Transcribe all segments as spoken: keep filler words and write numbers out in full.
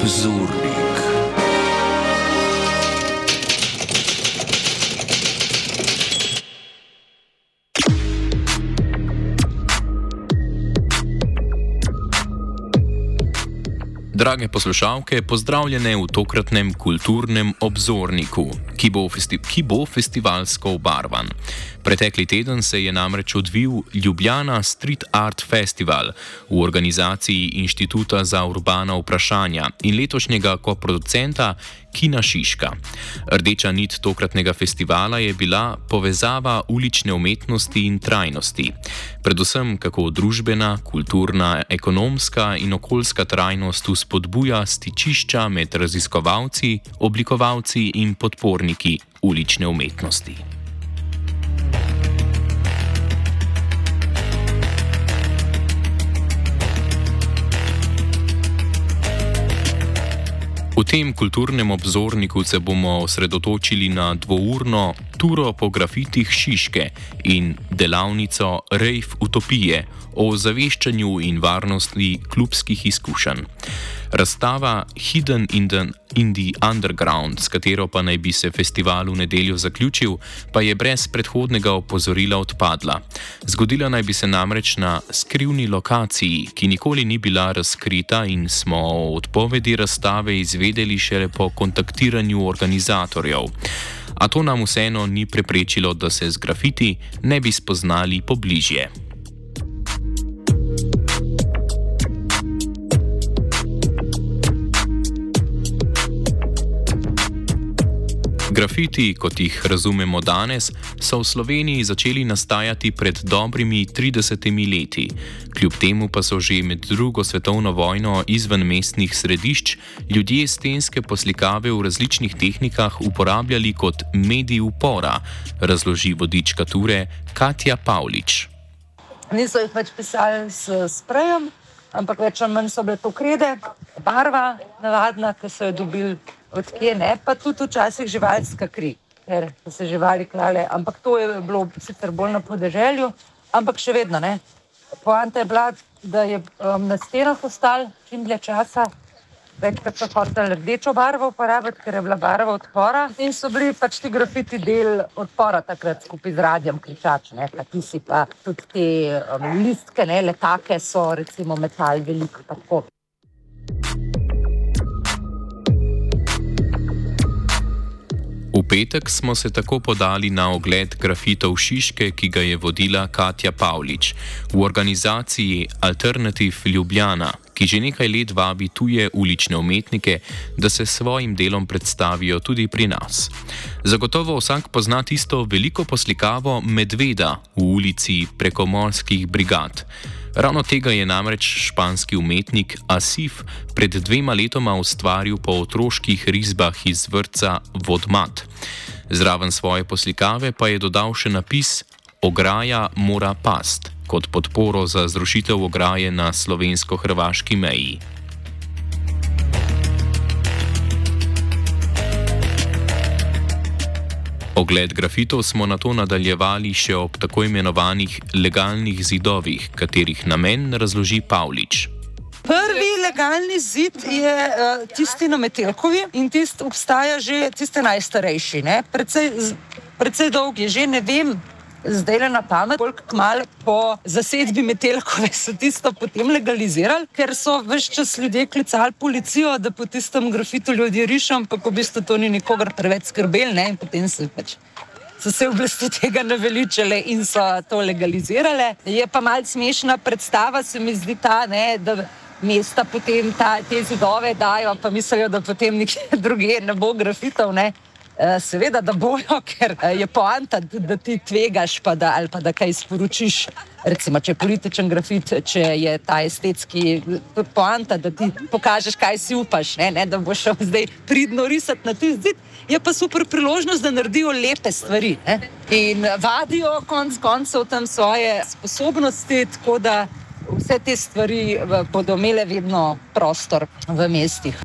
Obzornik. Drage poslušalke, pozdravljene v tokratnem kulturnem obzorniku, ki bo, festi ki bo festivalsko obarvan. Pretekli teden se je namreč odvil Ljubljana Street Art Festival v organizaciji Inštituta za urbana vprašanja in letošnjega koproducenta Kina Šiška. Rdeča nit tokratnega festivala je bila povezava ulične umetnosti in trajnosti. Predvsem kako družbena, kulturna, ekonomska in okoljska trajnost vzpodbuja stičišča med raziskovalci, oblikovalci in podporniki ulične umetnosti. V tem kulturnem obzorniku se bomo osredotočili na dvourno turo po grafitih Šiške in delavnico Rave Utopije o ozaveščanju in varnosti klubskih izkušenj. Razstava Hidden in the, in the Underground, s katero pa naj bi se festival v nedeljo zaključil, pa je brez predhodnega opozorila odpadla. Zgodila naj bi se namreč na skrivni lokaciji, ki nikoli ni bila razkrita in smo o odpovedi razstave izvedeli šele po kontaktiranju organizatorjev. A to nam vseeno ni preprečilo, da se z grafiti ne bi spoznali pobližje. Grafiti, kot jih razumemo danes, so v Sloveniji začeli nastajati pred dobrimi tridesetimi leti. Kljub temu pa so že med drugo svetovno vojno izven mestnih središč ljudje stenske poslikave v različnih tehnikah uporabljali kot medij upora, razloži vodička ture Katja Pavlič. Niso jih več pisali s sprejem, ampak več ali manj so bile to krede, barva navadna, ki so jo dobili odkje, ne, pa tudi včasih živalska kri, ker so se živali klale, ampak to je bilo sicer bolj na podeželju, ampak še vedno, ne. Poanta je bila, da je um, na stenah ostalo čim dlje časa, večkrat so hoteli rdečo barvo uporabiti, ker je bila barva odpora in so bili pač ti grafiti del odpora takrat skupaj z radjem kričač, ne, pa ti si pa tudi te um, listke, ne, letake so recimo metal veliko tako. V petek smo se tako podali na ogled grafitov Šiške, ki ga je vodila Katja Pavlič v organizaciji Alternative Ljubljana, ki že nekaj let vabi tuje ulične umetnike, da se s svojim delom predstavijo tudi pri nas. Zagotovo vsak pozna tisto veliko poslikavo medveda v ulici Prekomorskih brigad. Ravno tega je namreč španski umetnik Asif pred dvema letoma ustvaril po otroških risbah iz vrtca Vodmat. Zraven svoje poslikave pa je dodal še napis Ograja mora past, kot podporo za zrušitev ograje na slovensko-hrvaški meji. Ogled grafitov smo nato nadaljevali še ob tako imenovanih legalnih zidovih, katerih namen razloži Pavlič. Prvi legalni zid je uh, tisti na Metelkovi in tisti obstaja že tisti najstarejši, ne? Precej, precej dolg je že, ne vem, zdaj le na pamet, koliko kmalu po zasedbi Metelkove so tisto potem legalizirali, ker so ves čas ljudje klicali policijo, da po tistem grafitu ljudje rišem, ampak v bistvu to ni nikogar preveč skrbeli, ne, in potem so pač so se oblasti tega naveličale in so to legalizirale. Je pa malce smešna predstava, se mi zdi ta, ne, da mesta potem ta, te zidove dajo, pa mislijo, da potem nikjer drugje ne bo grafitov, ne. Seveda, da bojo, ker je poanta, da ti tvegaš pa da, ali pa da kaj sporočiš. Recimo, če je političen grafit, če je ta estetski poanta, da ti pokažeš, kaj si upaš, ne, ne, da boš šel zdaj pridno risati na tisti zid, je pa super priložnost, da naredijo lepe stvari, ne. In vadijo konc koncev tam svoje sposobnosti, tako da vse te stvari bodo imele vedno prostor v mestih.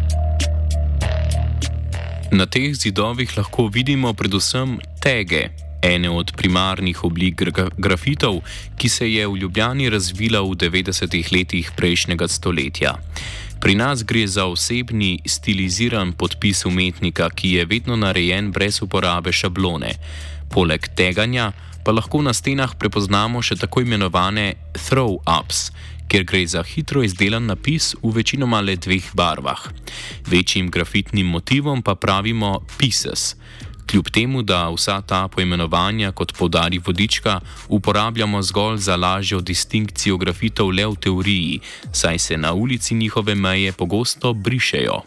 Na teh zidovih lahko vidimo predvsem tege, ene od primarnih oblik grafitov, ki se je v Ljubljani razvila v devetdesetih letih prejšnjega stoletja. Pri nas gre za osebni, stiliziran podpis umetnika, ki je vedno narejen brez uporabe šablone. Poleg teganja pa lahko na stenah prepoznamo še tako imenovane throw-ups, kjer gre za hitro izdelan napis v večinoma le dveh barvah. Večjim grafitnim motivom pa pravimo pieces. Kljub temu, da vsa ta poimenovanja, kot poudari Vodička, uporabljamo zgolj za lažjo distinkcijo grafitov le v teoriji, saj se na ulici njihove meje pogosto brišejo.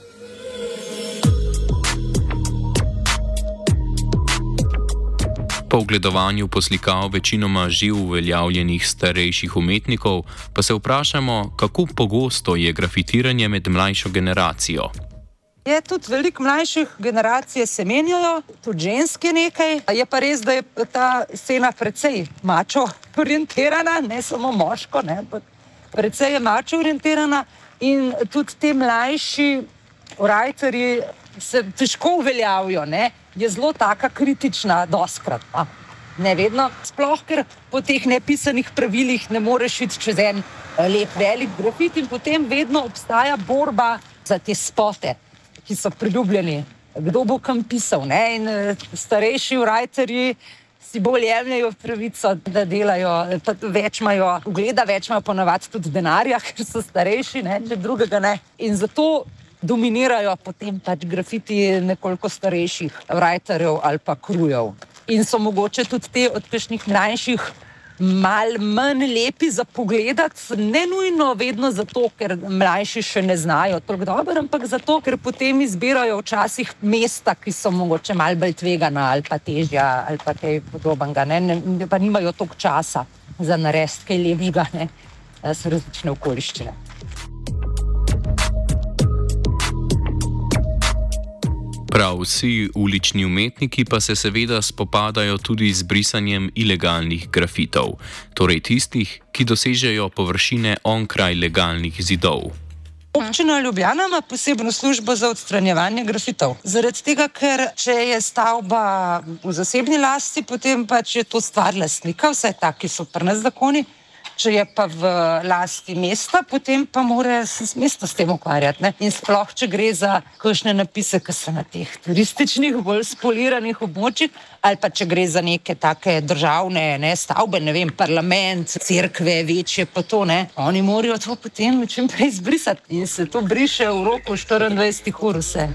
Po ogledovanju poslikav večinoma že uveljavljenih starejših umetnikov, pa se vprašamo, kako pogosto je grafitiranje med mlajšo generacijo. Je tudi veliko mlajših generacij se menjajo, tudi ženske nekaj. Je pa res, da je ta scena precej mačo orientirana, ne samo moško, ne, precej je mačo orientirana in tudi te mlajši writerji se težko uveljavijo, ne, je zelo taka kritična doskrat. Pa. Ne vedno, sploh ker po teh nepisanih pravilih ne moreš iti čez en lep velik grafit in potem vedno obstaja borba za te spote, ki so priljubljeni, kdo bo kam pisal, ne? In starejši writerji si bolj jemljajo pravico, da delajo, več imajo ugleda, več imajo ponavadi tudi denarja, ker so starejši, ne? Če drugega ne. In zato dominirajo potem pač grafiti nekoliko starejših writerjev ali pa krujev. In so mogoče tudi te od kakšnih mlajših mal manj lepi za pogledati, ne nujno vedno zato, ker mlajši še ne znajo toliko dobro, ampak zato, ker potem izbirajo včasih mesta, ki so mogoče malo bolj tvegana ali pa težja ali pa kaj podobnega, ne, ne, pa nimajo toliko časa za narediti kaj lepega, ne, so različne okoliščine. Prav vsi ulični umetniki pa se seveda spopadajo tudi z brisanjem ilegalnih grafitov, torej tistih, ki dosežejo površine onkraj legalnih zidov. Občina Ljubljana ima posebno službo za odstranjevanje grafitov. Zaradi tega, ker če je stavba v zasebni lasti, potem pač je to stvar lastnika, vsaj taki so pri nas zakoni. Če je pa v lasti mesta, potem pa mora se mesto s tem ukvarjati. Ne? In sploh, če gre za kakšne napise, ki so na teh turističnih, bolj spoliranih območjih, ali pa če gre za neke take državne, ne, stavbe, ne vem, parlament, cerkve, večje pa to, ne. Oni morajo to potem čim prej izbrisati in se to briše v roku štiriindvajsetih ur vse.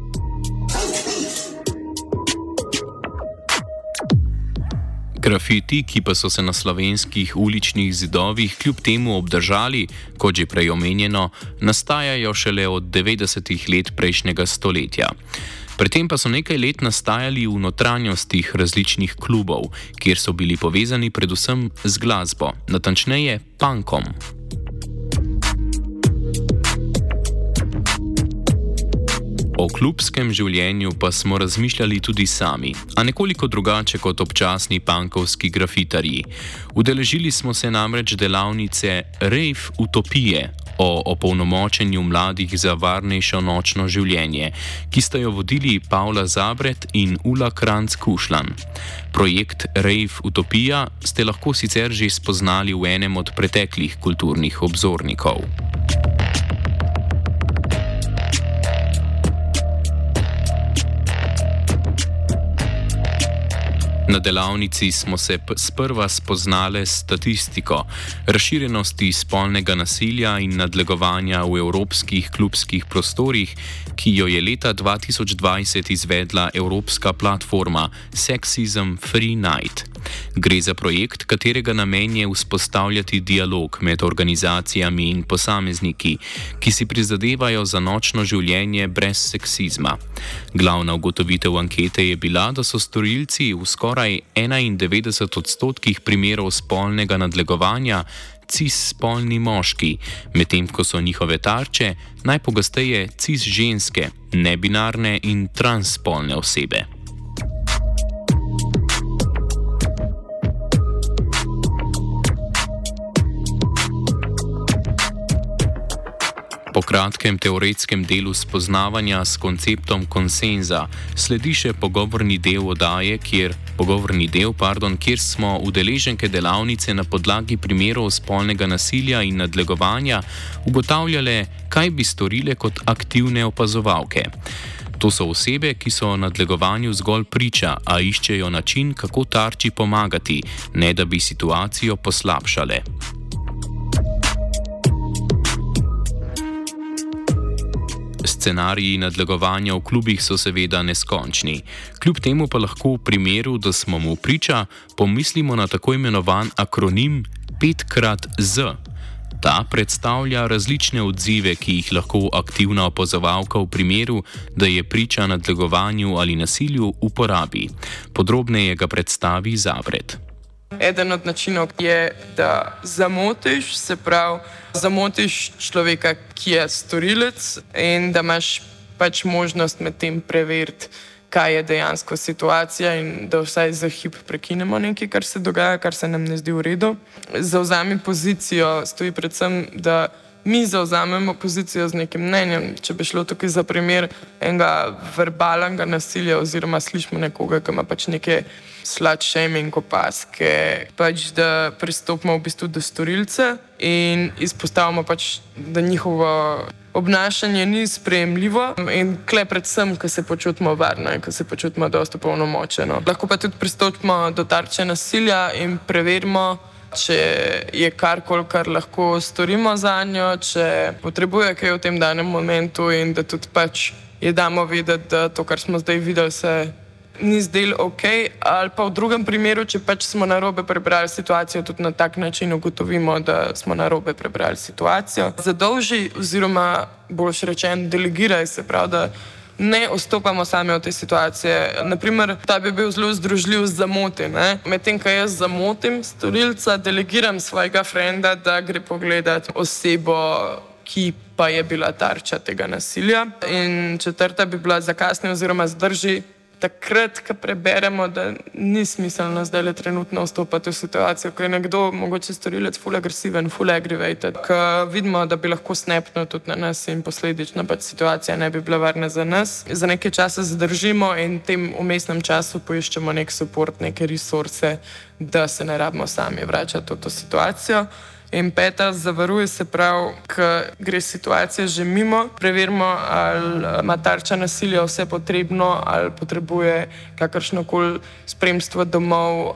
Grafiti, ki pa so se na slovenskih uličnih zidovih kljub temu obdržali, kot že prej omenjeno, nastajajo šele od devetdesetih let prejšnjega stoletja. Pri tem pa so nekaj let nastajali v notranjostih različnih klubov, kjer so bili povezani predvsem z glasbo, natančneje punkom. O klubskem življenju pa smo razmišljali tudi sami, a nekoliko drugače kot občasni punkovski grafitarji. Udeležili smo se namreč delavnice Rave Utopije o opolnomočenju mladih za varnejšo nočno življenje, ki sta jo vodili Pavla Zabret in Ula Kranjc-Kušlan. Projekt Rave Utopija ste lahko sicer že spoznali v enem od preteklih kulturnih obzornikov. Na delavnici smo se sprva spoznali s statistiko razširjenosti spolnega nasilja in nadlegovanja v evropskih klubskih prostorih, ki jo je leta dva tisoč dvajset izvedla evropska platforma Sexism Free Night. Gre za projekt, katerega namen je vzpostavljati dialog med organizacijami in posamezniki, ki si prizadevajo za nočno življenje brez seksizma. Glavna ugotovitev ankete je bila, da so storilci v skoraj enaindevetdeset odstotkih primerov spolnega nadlegovanja cis-spolni moški, medtem ko so njihove tarče najpogosteje cis-ženske, nebinarne in transspolne osebe. Po kratkem teoretskem delu spoznavanja s konceptom konsenza sledi še pogovorni del oddaje, kjer, pogovorni del, pardon, kjer smo udeleženke delavnice na podlagi primerov spolnega nasilja in nadlegovanja ugotavljale, kaj bi storile kot aktivne opazovalke. To so osebe, ki so nadlegovanju zgolj priča, a iščejo način, kako tarči pomagati, ne da bi situacijo poslabšale. Scenariji nadlegovanja v klubih so seveda neskončni. Kljub temu pa lahko v primeru, da smo mu priča, pomislimo na tako imenovan akronim pet krat Z. Ta predstavlja različne odzive, ki jih lahko aktivna opazovalka v primeru, da je priča nadlegovanju ali nasilju, uporabi. Podrobneje ga predstavi Zavret. Eden od načinov je, da zamotiš, se pravi, zamotiš človeka, ki je storilec, in da imaš pač možnost med tem preveriti, kaj je dejansko situacija, in da vsaj za hip prekinemo nekaj, kar se dogaja, kar se nam ne zdi v redu. Zavzami pozicijo stoji predvsem, da mi zavzamemo pozicijo z nekim mnenjem. Če bi šlo tukaj za primer enega verbalnega nasilja oziroma slišimo nekoga, ki ima pač neke slut-shaming opaske, pač da pristopimo v bistvu do storilca in izpostavimo pač, da njihovo obnašanje ni sprejemljivo, in kle predvsem, ko se počutimo varno in ko se počutimo dosti opolnomočeno. Lahko pa tudi pristopimo do tarče nasilja in preverimo, če je karkoli, kar lahko storimo zanjo, če potrebuje kaj v tem danem momentu, in da tudi pač je damo vedeti, da to, kar smo zdaj videli, se ni zdelo ok, ali pa v drugem primeru, če pač smo narobe prebrali situacijo, tudi na tak način ugotovimo, da smo narobe prebrali situacijo. Zadolži oziroma boljš rečen delegiraj, se pravi, da ne vstopamo sami v te situacije. Naprimer, ta bi bil zelo združljiv z zamoti. Medtem, ko jaz zamotim storilca, delegiram svojega frenda, da gre pogledat osebo, ki pa je bila tarča tega nasilja. In četrta bi bila zakasni oziroma zdrži takrat, ko preberemo, da ni smiselno zdaj le trenutno vstopati v situacijo, ko je nekdo, mogoče storilec, ful agresiven, ful aggravated, ko vidimo, da bi lahko snapnil tudi na nas in posledično pač situacija ne bi bila varna za nas. Za nekaj časa zadržimo in v tem vmesnem času poiščemo nek support, neke resurse, da se ne rabimo sami vračati v to situacijo. In peta, zavaruje se prav, ko gre situacija že mimo, preverimo, ali ima tarča nasilja vse potrebno, ali potrebuje kakršnokoli spremstvo domov.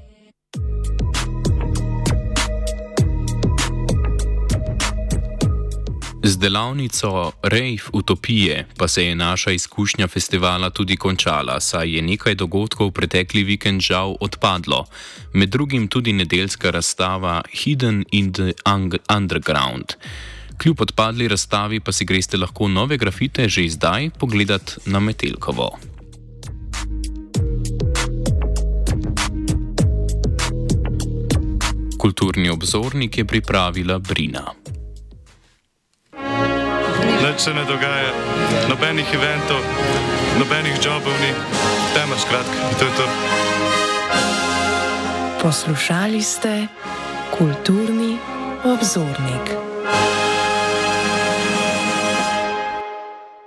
Z delavnico Rave utopije pa se je naša izkušnja festivala tudi končala, saj je nekaj dogodkov pretekli vikend žal odpadlo. Med drugim tudi nedeljska razstava Hidden in the Underground. Kljub odpadli razstavi pa si greste lahko nove grafite že zdaj pogledat na Metelkovo. Kulturni obzornik je pripravila Brina. Nič se ne dogaja, nobenih eventov, nobenih jobov ni, tema skratka, in to je to. Poslušali ste Kulturni obzornik.